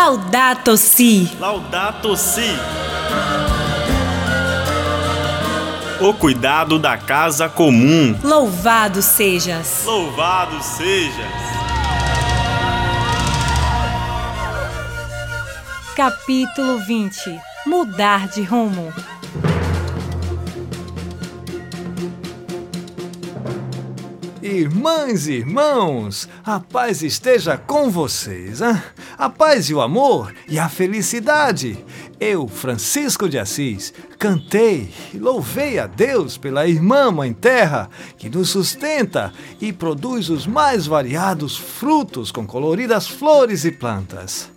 Laudato Si. Laudato Si. O cuidado da casa comum. Louvado sejas. Louvado sejas. Capítulo 20. Mudar de rumo. Irmãs e irmãos, a paz esteja com vocês, hein? A paz e o amor e a felicidade. Eu, Francisco de Assis, cantei e louvei a Deus pela irmã Mãe Terra, que nos sustenta e produz os mais variados frutos com coloridas flores e plantas.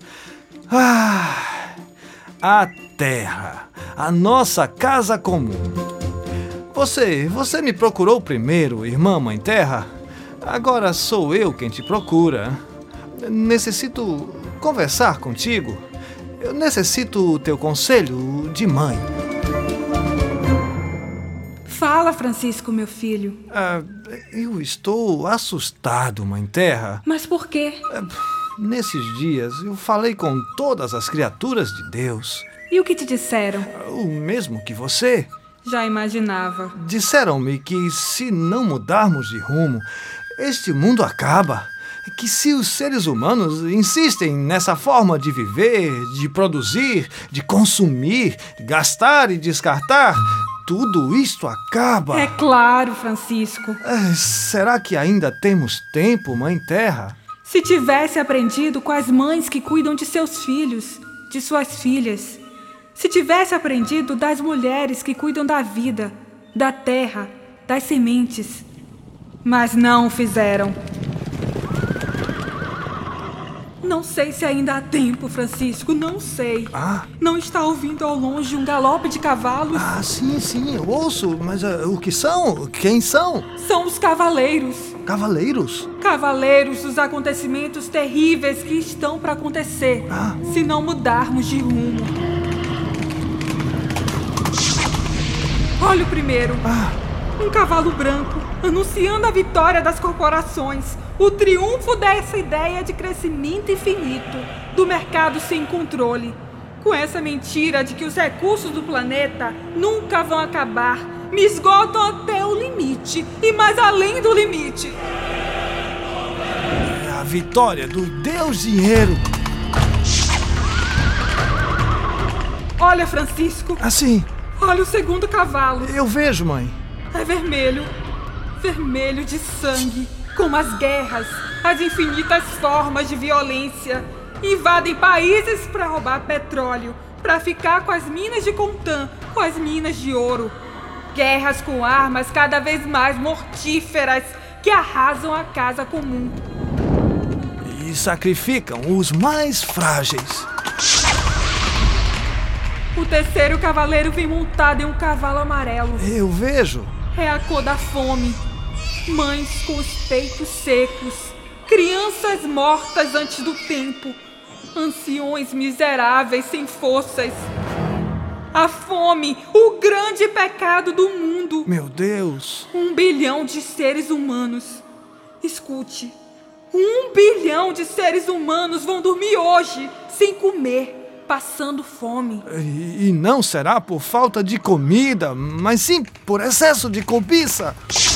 A terra, a nossa casa comum. Você me procurou primeiro, irmã Mãe Terra? Agora sou eu quem te procura. Necessito conversar contigo. Eu necessito o teu conselho de mãe. Fala, Francisco, meu filho. Eu estou assustado, Mãe Terra. Mas por quê? Nesses dias eu falei com todas as criaturas de Deus. E o que te disseram? O mesmo que você. Já imaginava. Disseram-me que se não mudarmos de rumo, este mundo acaba. Que se os seres humanos insistem nessa forma de viver, de produzir, de consumir, gastar e descartar, tudo isto acaba. É claro, Francisco. Será que ainda temos tempo, Mãe Terra? Se tivesse aprendido com as mães que cuidam de seus filhos, de suas filhas. Se tivesse aprendido das mulheres que cuidam da vida, da terra, das sementes. Mas não o fizeram. Não sei se ainda há tempo, Francisco, não sei. Não está ouvindo ao longe um galope de cavalos? Sim, eu ouço, mas o que são? Quem são? São os cavaleiros. Cavaleiros? Cavaleiros dos acontecimentos terríveis que estão para acontecer, se não mudarmos de rumo. Olha o primeiro. Um cavalo branco, anunciando a vitória das corporações, o triunfo dessa ideia de crescimento infinito, do mercado sem controle. Com essa mentira de que os recursos do planeta nunca vão acabar, me esgotam até o limite e mais além do limite. É a vitória do Deus Dinheiro. Olha, Francisco. Assim. Olha o segundo cavalo. Eu vejo, mãe. É vermelho. Vermelho de sangue. Como as guerras, as infinitas formas de violência. Invadem países para roubar petróleo, para ficar com as minas de coltan, com as minas de ouro. Guerras com armas cada vez mais mortíferas que arrasam a casa comum. E sacrificam os mais frágeis. O terceiro cavaleiro vem montado em um cavalo amarelo. Eu vejo. É a cor da fome. Mães com os peitos secos. Crianças mortas antes do tempo. Anciões miseráveis sem forças. A fome, o grande pecado do mundo. Meu Deus. 1 bilhão de seres humanos. Escute. 1 bilhão de seres humanos vão dormir hoje sem comer. Passando fome. E não será por falta de comida, mas sim por excesso de cobiça.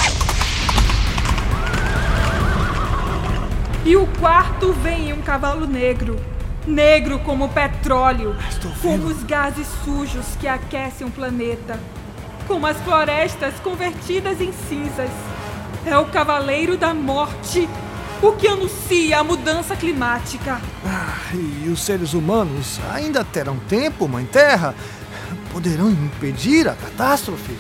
E o quarto vem em um cavalo negro. Negro como o petróleo. Como os gases sujos que aquecem o planeta. Como as florestas convertidas em cinzas. É o cavaleiro da morte. O que anuncia a mudança climática. E os seres humanos ainda terão tempo, Mãe Terra? Poderão impedir a catástrofe?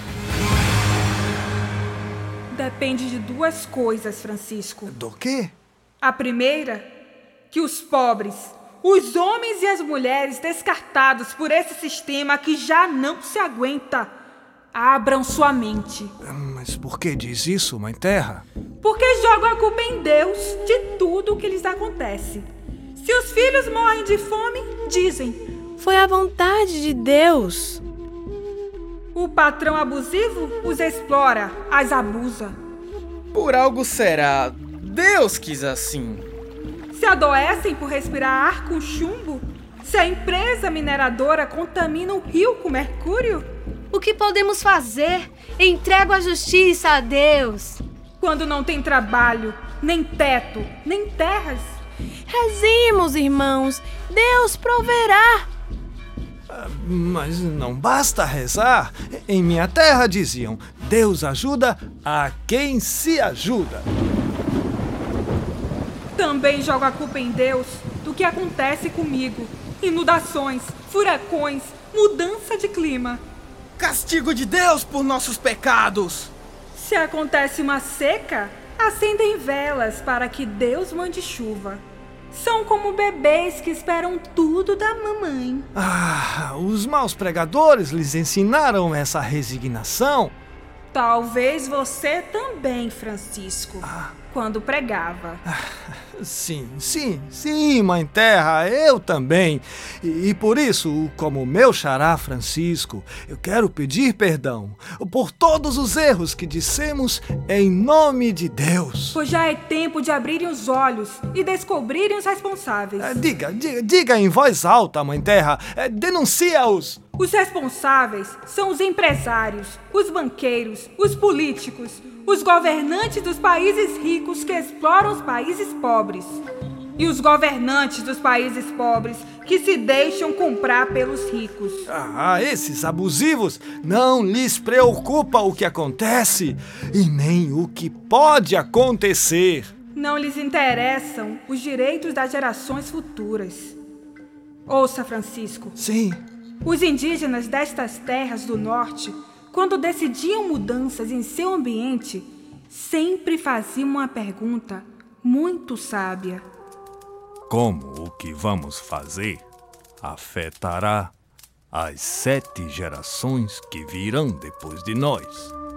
Depende de 2 coisas, Francisco. Do quê? A primeira, que os pobres, os homens e as mulheres descartados por esse sistema que já não se aguenta, abram sua mente. Mas por que diz isso, Mãe Terra? Porque jogam a culpa em Deus de tudo o que lhes acontece. Se os filhos morrem de fome, dizem: foi a vontade de Deus. O patrão abusivo os explora, as abusa. Por algo será. Deus quis assim. Se adoecem por respirar ar com chumbo, Se a empresa mineradora contamina o rio com mercúrio, O que podemos fazer? Entrego a justiça a Deus. quando não tem trabalho, nem teto, nem terras, Rezemos, irmãos. Deus proverá. Mas não basta rezar. Em minha terra diziam: Deus ajuda a quem se ajuda. também jogo a culpa em Deus do que acontece comigo. Inundações, furacões, mudança de clima. Castigo de Deus por nossos pecados. Se acontece uma seca, acendem velas para que Deus mande chuva. São como bebês que esperam tudo da mamãe. Os maus pregadores lhes ensinaram essa resignação. Talvez você também, Francisco, quando pregava. Sim, Mãe Terra, eu também. E por isso, como meu xará Francisco, eu quero pedir perdão por todos os erros que dissemos em nome de Deus. Pois já é tempo de abrirem os olhos e descobrirem os responsáveis. Diga em voz alta, Mãe Terra, denuncia-os. Os responsáveis são os empresários, os banqueiros, os políticos, os governantes dos países ricos que exploram os países pobres. E os governantes dos países pobres que se deixam comprar pelos ricos. Esses abusivos não lhes preocupa o que acontece e nem o que pode acontecer. Não lhes interessam os direitos das gerações futuras. Ouça, Francisco. Sim. Os indígenas destas terras do norte, quando decidiam mudanças em seu ambiente, sempre faziam uma pergunta muito sábia. Como o que vamos fazer afetará as 7 gerações que virão depois de nós?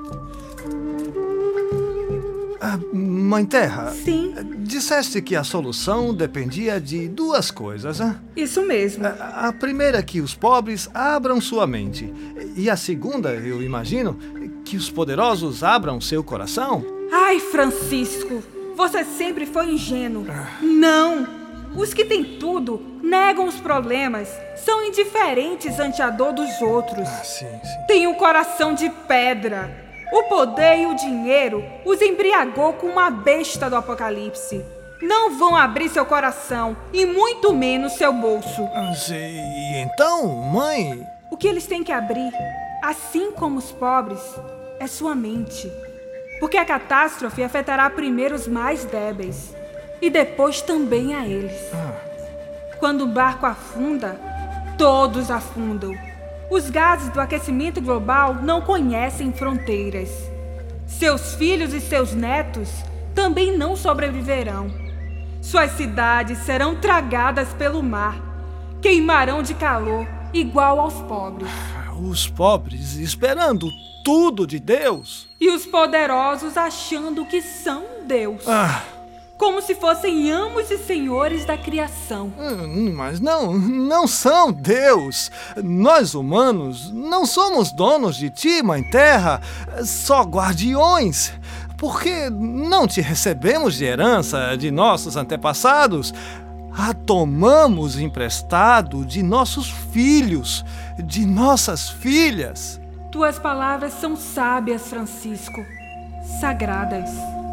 Mãe Terra, Sim. Disseste que a solução dependia de 2 coisas, hein? Isso mesmo. A primeira é que os pobres abram sua mente. E a segunda, eu imagino, que os poderosos abram seu coração. Ai, Francisco, você sempre foi ingênuo. Não! Os que têm tudo negam os problemas, são indiferentes ante a dor dos outros. Sim. Têm um coração de pedra. O poder e o dinheiro os embriagou com uma besta do Apocalipse. Não vão abrir seu coração e muito menos seu bolso. E então, mãe... O que eles têm que abrir, assim como os pobres, é sua mente. Porque a catástrofe afetará primeiro os mais débeis e depois também a eles. Quando o barco afunda, todos afundam. Os gases do aquecimento global não conhecem fronteiras. Seus filhos e seus netos também não sobreviverão. Suas cidades serão tragadas pelo mar, queimarão de calor igual aos pobres. Os pobres esperando tudo de Deus. E os poderosos achando que são Deus. Como se fossem amos e senhores da criação. Mas não são Deus. Nós humanos não somos donos de ti, Mãe Terra, só guardiões. Porque não te recebemos de herança de nossos antepassados. A tomamos emprestado de nossos filhos, de nossas filhas. Tuas palavras são sábias, Francisco, sagradas.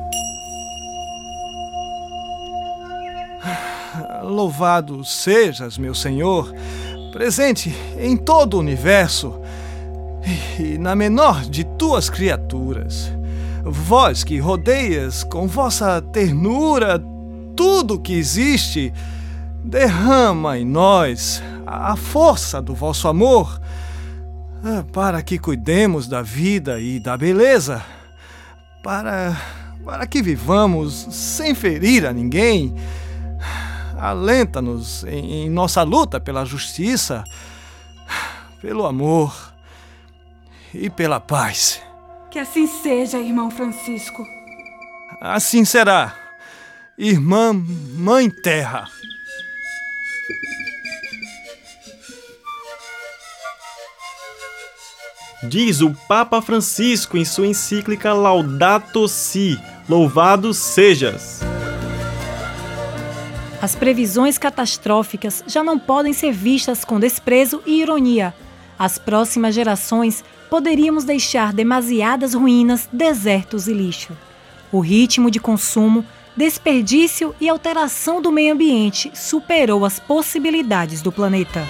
Louvado sejas, meu Senhor, presente em todo o universo e na menor de tuas criaturas. Vós que rodeias com vossa ternura tudo que existe, derrama em nós a força do vosso amor, para que cuidemos da vida e da beleza, para que vivamos sem ferir a ninguém. Alenta-nos em nossa luta pela justiça, pelo amor e pela paz. Que assim seja, irmão Francisco. Assim será, irmã Mãe Terra. Diz o Papa Francisco em sua encíclica Laudato Si, louvado sejas. As previsões catastróficas já não podem ser vistas com desprezo e ironia. As próximas gerações poderíamos deixar demasiadas ruínas, desertos e lixo. O ritmo de consumo, desperdício e alteração do meio ambiente superou as possibilidades do planeta.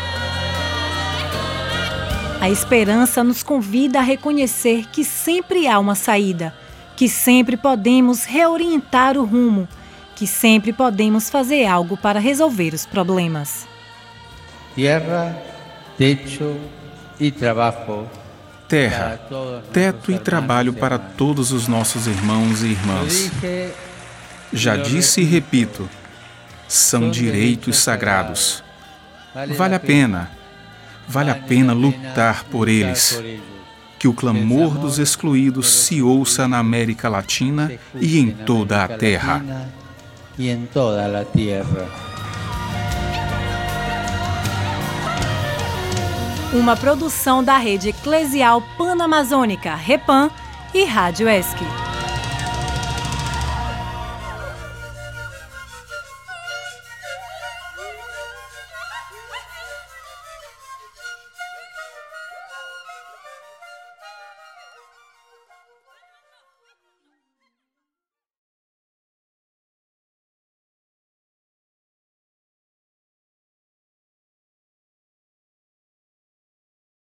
A esperança nos convida a reconhecer que sempre há uma saída, que sempre podemos reorientar o rumo, que sempre podemos fazer algo para resolver os problemas. Tierra, techo e trabalho. Terra, teto e trabalho para todos os nossos irmãos e irmãs. Já disse e repito, são direitos sagrados. Vale a pena lutar por eles. Que o clamor dos excluídos se ouça na América Latina e em toda a terra. Uma produção da Rede Eclesial Panamazônica, REPAM, e Rádio ESC.